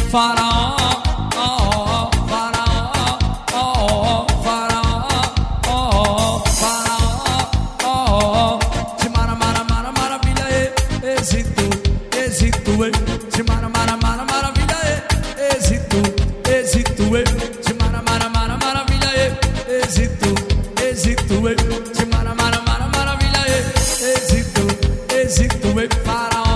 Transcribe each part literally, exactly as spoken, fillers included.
Faraó, oh, faraó, oh, faraó, oh, faraó, oh, de mara, mara, mara, maravilha, e, êxito, êxito, e, de mara, mara, mara, maravilha, e, êxito, êxito, e, de mara, mara, mara, maravilha, e, êxito, êxito, e, de mara, mara, mara, maravilha, e, êxito, êxito, e, faraó.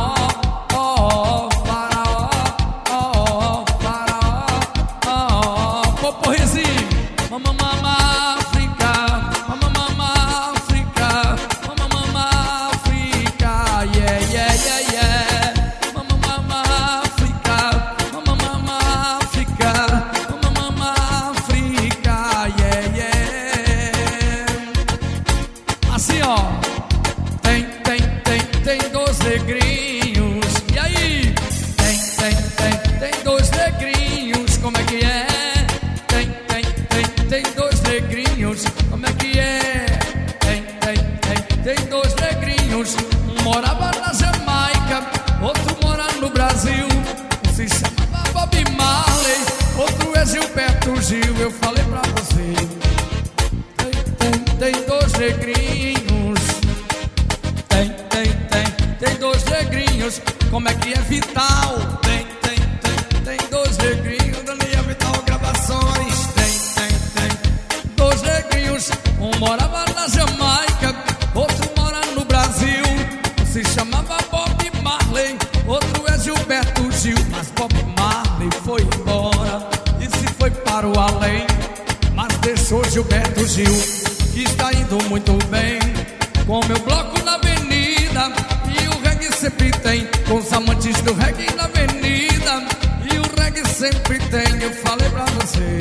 Assim, ó, tem, tem, tem, tem dois negrinhos. E aí? Tem, tem, tem, tem dois negrinhos. Como é que é? Tem, tem, tem, tem dois negrinhos. Como é que é? Tem, tem, tem, tem dois negrinhos. Um morava na Jamaica, outro mora no Brasil. Um se chamava Bob Marley, outro é Gilberto Gil. Eu falei pra você. Tem, tem, tem dois negrinhos. Tem, tem, tem, tem dois negrinhos. Como é que é Vital? Tem, tem, tem, tem dois negrinhos. Daniel Vital Gravações. Tem, tem, tem dois negrinhos. Um morava na Jamaica, outro mora no Brasil. Um se chamava Bob Marley, outro é Gilberto Gil. Mas Bob Marley foi embora e se foi para o além, mas deixou Gilberto Gil, que está indo muito bem com meu bloco na avenida. E o reggae sempre tem, com os amantes do reggae na avenida. E o reggae sempre tem, eu falei pra você.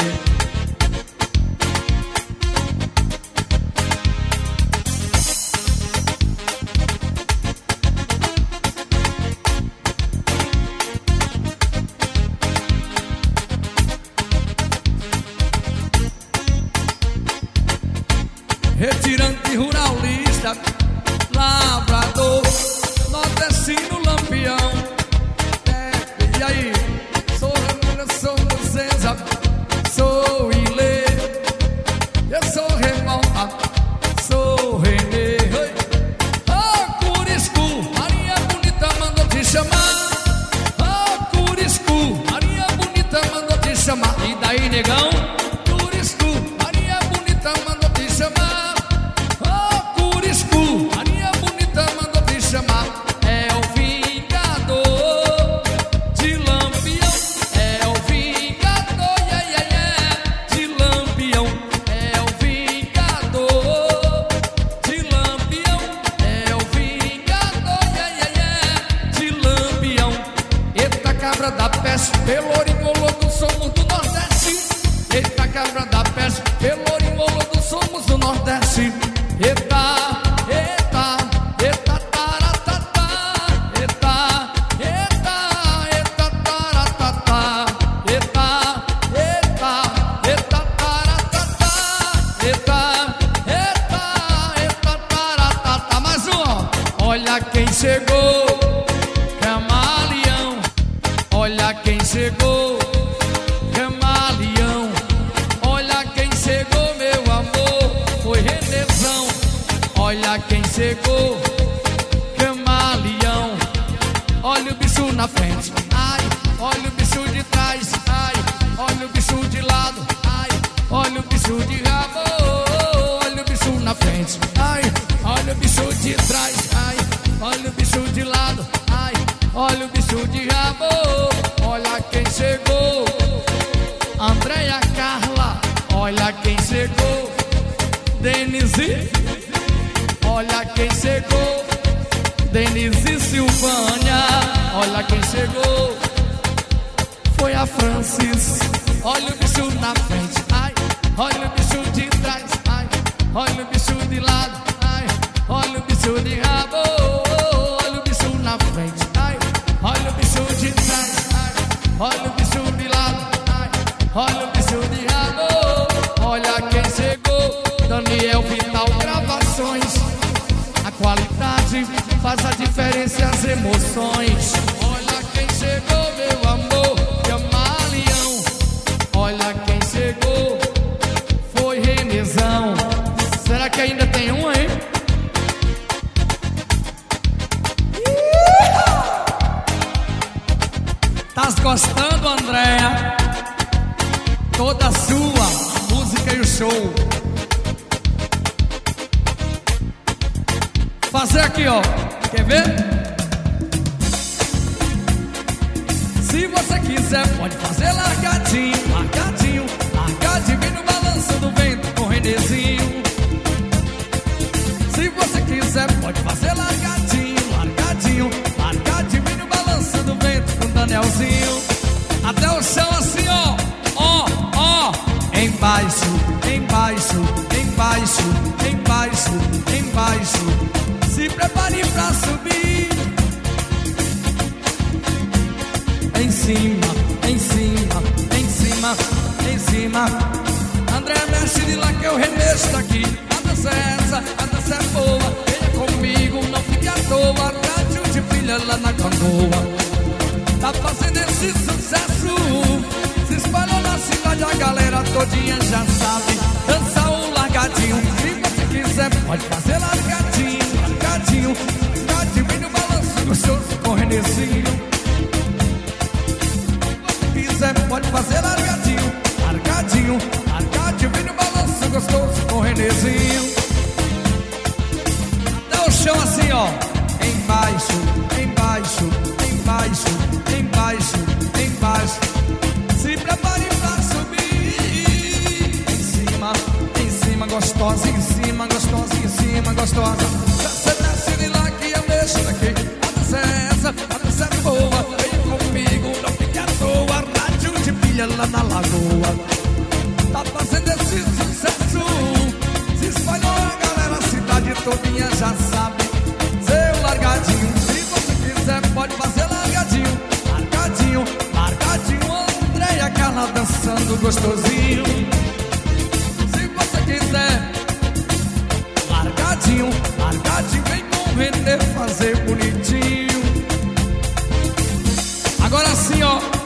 Retirante ruralista, lavrador, nordestino lampião. É, e aí? Sou Ramona, sou Luceza, sou Ilê, eu sou Revolta, sou Renê. Oh, Curiscu, Maria Bonita mandou te chamar. Oh, Curiscu, Maria Bonita mandou te chamar. E daí, negão? Curiscu, Maria Bonita mandou te chamar. É o vingador de Lampião, é o vingador, yeah, yeah, yeah, de Lampião. É o vingador de Lampião, é o vingador, yeah, yeah, yeah, de Lampião. Eita cabra da peste, Pelourinho louco, somos do Nordeste. Eita cabra da peste, Pelourinho louco, somos do Nordeste. Eita, eita, eita. Olha quem chegou, camaleão. Olha quem chegou, camaleão. Olha quem chegou, meu amor, foi Renezão. Olha quem chegou, camaleão. Olha o bicho na frente, ai. Olha o bicho de trás, ai. Olha o bicho de lado, ai. Olha o bicho de rabo. Olha o bicho na frente, ai. Olha o bicho de trás, ai. Olha o bicho de lado, ai. Olha o bicho de rabo. Olha quem chegou, Andréia Carla. Olha quem chegou, Denise. Olha quem chegou, Denise Silvânia. Olha quem chegou, foi a Francis. Olha o bicho na frente, ai. Olha o bicho de trás, ai. Olha o bicho de lado, ai. Olha o bicho de rabo. Olha o bicho na frente, ai. Olha o bicho de trás, ai. Olha o bicho de lado, ai. Olha o bicho de rabo. Olha quem chegou, Daniel Vital Gravações. A qualidade faz a diferença e as emoções. Olha quem chegou, meu amor, que amar. Tás gostando, Andréia? Toda sua, a música e o show. Fazer aqui, ó. Quer ver? Se você quiser, pode fazer largadinho, largadinho, largadinho, vem no balanço do vento com o Renezinho. Se você quiser, pode fazer largadinho, largadinho, largadinho, vem no balanço do vento com o Danielzinho. Até o chão assim, ó, ó, ó. Embaixo, embaixo, embaixo, embaixo, embaixo. Se prepare pra subir. Em cima, em cima, em cima, em cima. André, mexe de lá que eu remexo daqui. A dança é essa, a dança é boa. Venha comigo, não fique à toa. Rádio de brilha lá na canoa. Tá fazendo esse sucesso. Se espalhou na cidade, a galera todinha já sabe. Dança o largadinho. Se você quiser, pode fazer largadinho, largadinho, largadinho. Vem no balanço gostoso com o Renezinho. Pode fazer largadinho, largadinho, largadinho. Vem no balanço gostoso com o Renezinho. Até o chão assim, ó. Embaixo, embaixo, embaixo, embaixo, embaixo. Se prepare pra subir. Em cima, em cima, gostosa. Em cima, gostosa, em cima, gostosa. Você desce de lá que eu deixo daqui. A dança é essa, a dança é boa. Vem comigo, não fique à toa. Lá na lagoa, tá fazendo esse sucesso. Se espalhou a galera, a cidade todinha já sabe. Seu largadinho, se você quiser, pode fazer largadinho, largadinho, largadinho. Andréia Carla dançando gostosinho. Se você quiser, largadinho, largadinho. Vem com o Renê fazer bonitinho. Agora sim, ó.